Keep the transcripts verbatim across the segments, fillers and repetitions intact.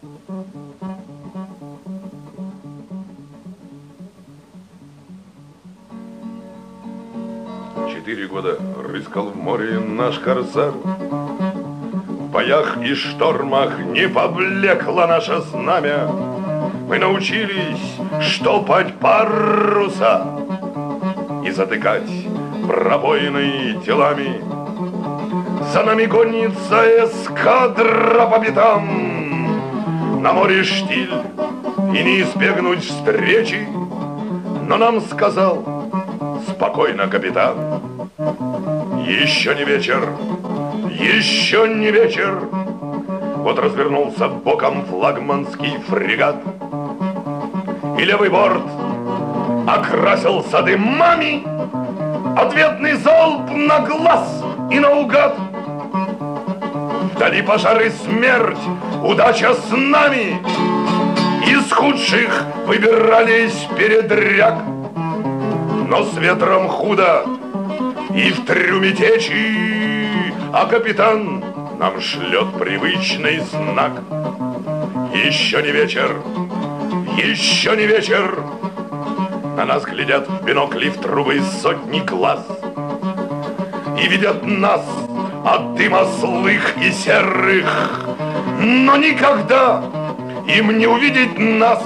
Четыре года рыскал в море наш корсар. В боях и штормах не поблекло наше знамя. Мы научились штопать паруса и затыкать пробоины телами. За нами гонится эскадра по пятам. На море штиль и не избегнуть встречи. Но нам сказал спокойно капитан: еще не вечер, еще не вечер. Вот развернулся боком флагманский фрегат, и левый борт окрасился дымами. Ответный залп на глаз и наугад. Вдали пожар и смерть, удача с нами. Из худших выбирались передряг. Но с ветром худо и в трюме течи, а капитан нам шлет привычный знак. Еще не вечер, еще не вечер. На нас глядят в бинокли в трубы сотни глаз и видят нас от дыма злых и серых. Но никогда им не увидеть нас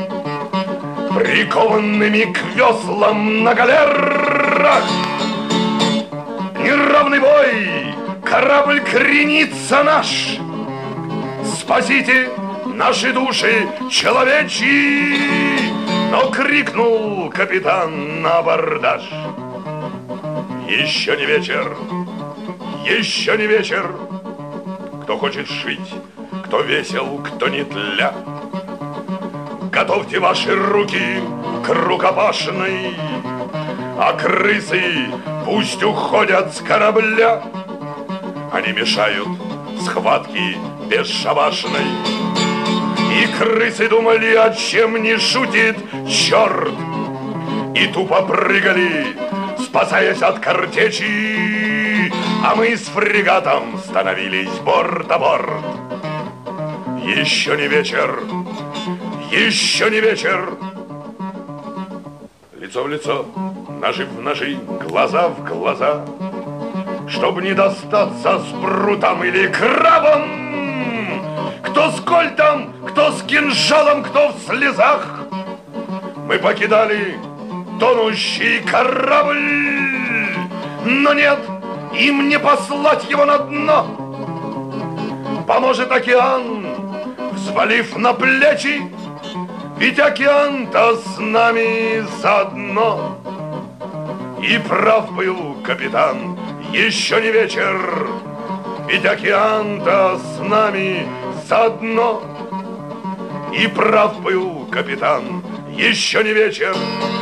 прикованными к веслам на галерах. Неравный бой, корабль кренится наш. Спасите наши души человечьи. Но крикнул капитан на абордаж: еще не вечер, еще не вечер. Кто хочет шить, кто весел, кто не тля, готовьте ваши руки к рукопашной. А крысы пусть уходят с корабля. Они мешают схватке бесшабашной. И крысы думали, о чем не шутит черт, и тупо прыгали, спасаясь от картечи. А мы с фрегатом становились борт о борт. Еще не вечер, еще не вечер. Лицо в лицо, ножи в ножи, глаза в глаза, чтоб не достаться с брутом или крабом. Кто с кольтом, кто с кинжалом, кто в слезах. Мы покидали тонущий корабль, но нет, им не послать его на дно. Поможет океан, взвалив на плечи, ведь океан-то с нами заодно. И прав был капитан, еще не вечер, ведь океан-то с нами заодно. И прав был капитан, еще не вечер,